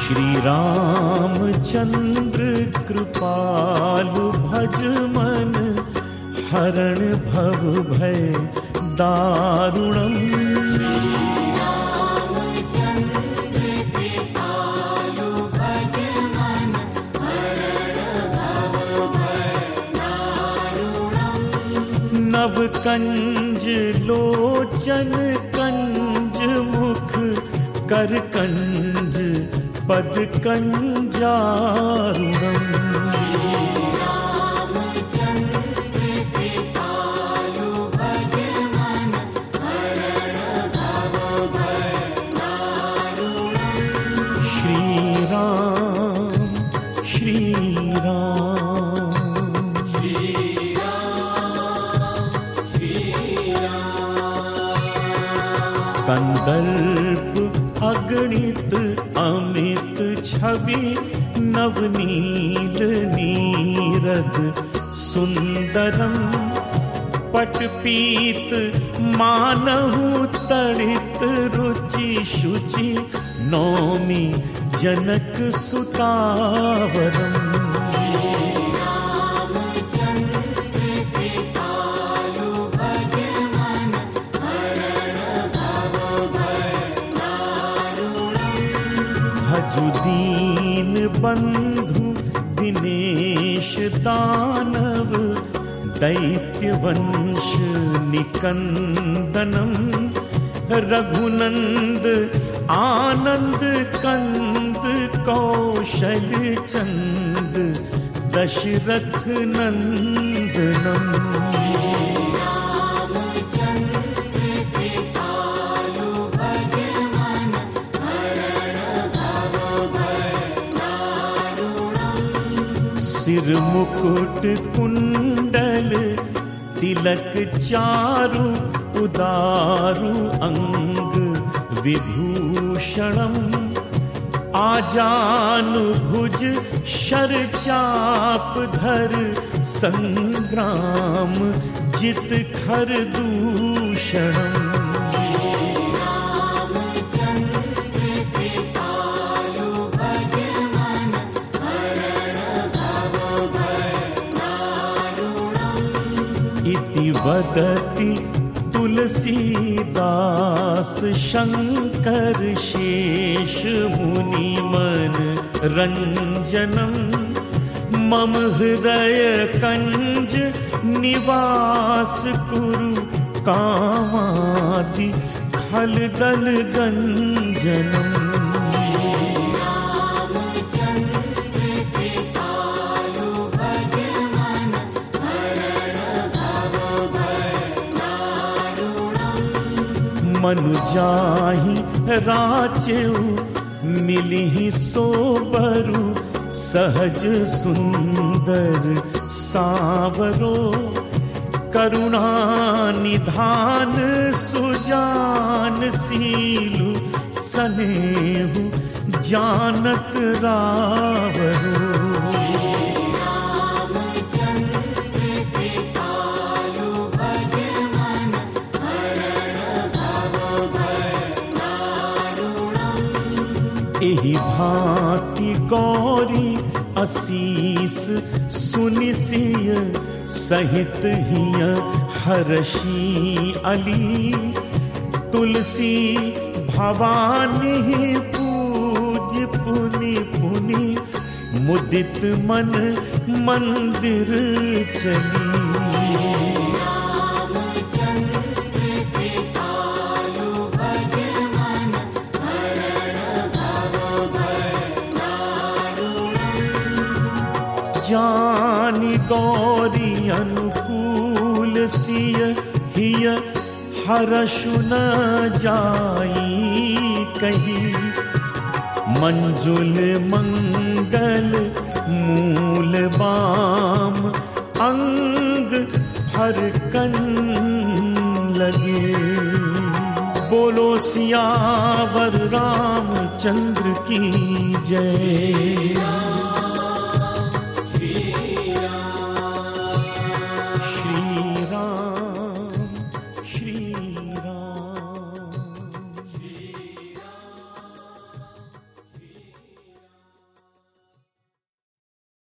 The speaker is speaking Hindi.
श्री रामचंद्र कृपालु भज मन, हरण भव भय दारुणम। नव कंज लोचन कंज मुख, कर कंज पद कंजारुणम। कंदर्प अगणित अमित छवि, नवनील नीरद सुंदरम। पटपीत मानहु तड़ित रुचि शुचि, नौमि जनक सुतावरम। दीन बंधु दिनेश दानव, दैत्य वंश निकंदनम। रघुनंद आनंद कंद, कौशल चंद दशरथ नंदनम। सिर मुकुट कुंडल तिलक चारु, उदारु अंग विभूषणम। आजानु भुज शर चाप धर, संग्राम जित खर दूषणम। इति वदति तुलसीदास, शंकर शेष मुनि मन रंजनम। मम हृदय कंज निवास कुरु, कामादि खलदल गंजनम। मनु जाहि राचेउ, मिलिहि सोबरु। सहज सुंदर सावरो, करुणा निधान सुजान सीलु। सनेहु जानत रावरो। एहि भांति गौरी असीस सुनिसिय, सहित हिय हर्षी अली। तुलसी भवानी पूज पुनि पुनि, मुदित मन मंदिर चली। जानि गौरी अनुकूल सिय, हिय हरषु न जाई कही। मंजुल मंगल मूल बाम, अंग हरकन लगे। बोलो सियावर रामचंद्र की जय।